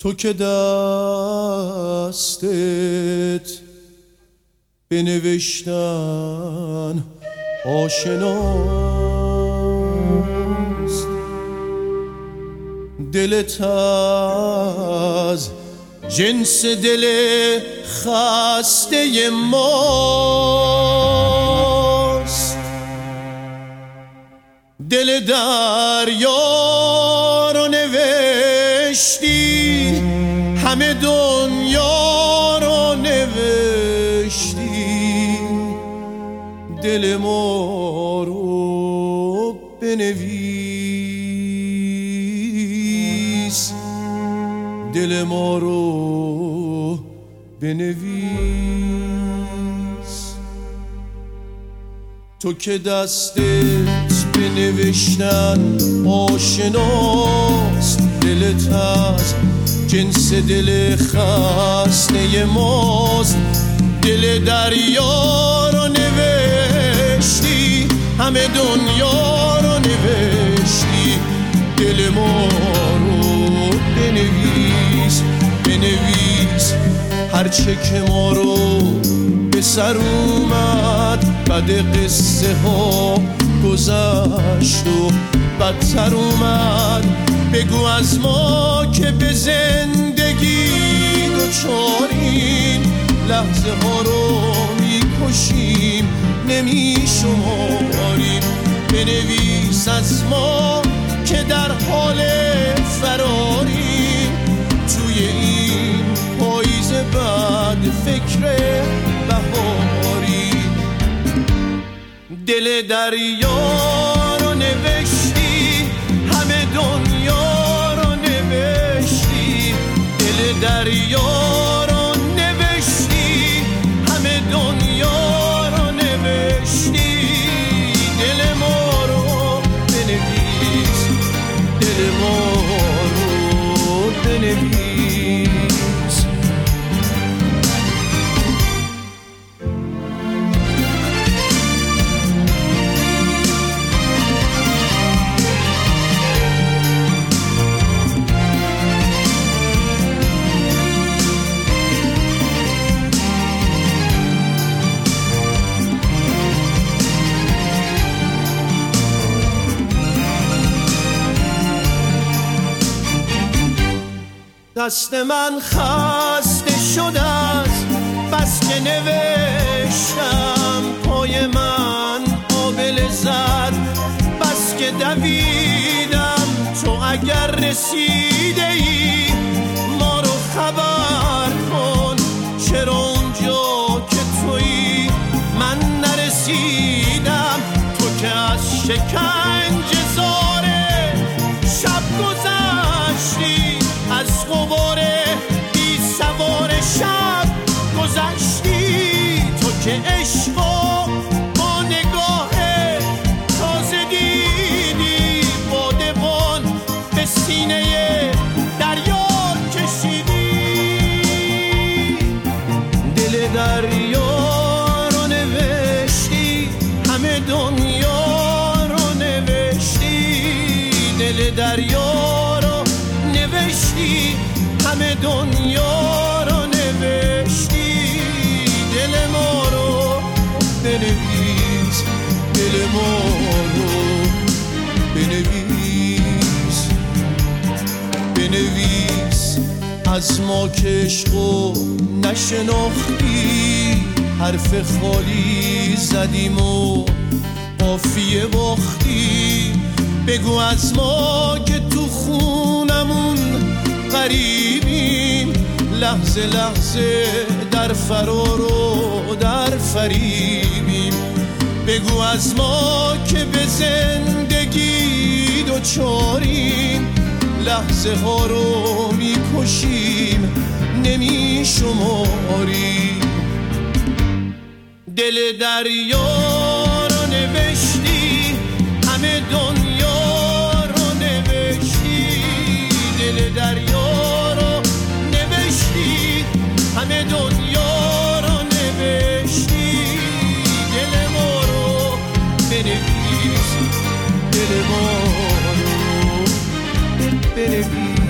تو که دستت به نوشتن آشناست، دلت از جنس دل خسته ماست، دل دریا رو نوشتی، همه دنیا رو نوشتی، دل ما رو بنویس، دل ما رو بنویس. تو که دستت به نوشتن آشناست، دلت از جنس دل خسته ماست، دل دریا رو نوشتی، همه دنیا رو نوشتی، دل ما رو بنویس، بنویس هرچه که ما رو به سر اومد، بعد قصه ها گذشت و بدتر اومد، بگو از ما که به زندگی دوچاریم، لحظه ها رو میکشیم نمیشماریم، بنویس از ما که در حال فراریم، توی این پاییز بعد فکر بهاریم، دل دریا رو نوشتی، همه دنیا رو نوشتی، دل دریا رو نوشتی، همه دنیا رو نوشتی، دل ما رو بنویس، دل ما رو بنویس. دست من خسته شده است بس که نوشتم، پای من آبله زد بس که دویدم، تو اگر رسیده ای ما رو خبر کن، چرا اونجا که تویی من نرسیدم، تو که از شکنجه زاره شب گذشتی، از غبار بی سوار شب گذشتی، تو که عشقا با نگاه تازه دیدی، بادبان به سینه دریا کشیدی، دل دریا رو نوشتی، همه دنیا رو نوشتی، دل دریا رو نوشتی، همه دنیا رو نوشتی، دل ما رو بنویس، دل ما رو بنویس، بنویس از ما که عشقو نشناختی، حرف خالی زدیم و قافیه باختی، بگو از ما که تو خونمون غریبیم، لحظه لحظه در فرار و در فریبیم، بگو از ما که به زندگی دوچاریم، لحظه ها رو میکشیم نمیشماریم، دل دریا رو نوشتی، همه دنیا رو نوشتی، دل دریا رو نوشتی، همه دنیا رو نوشتی، دل ما رو بنویس، دل ما رو بنویس.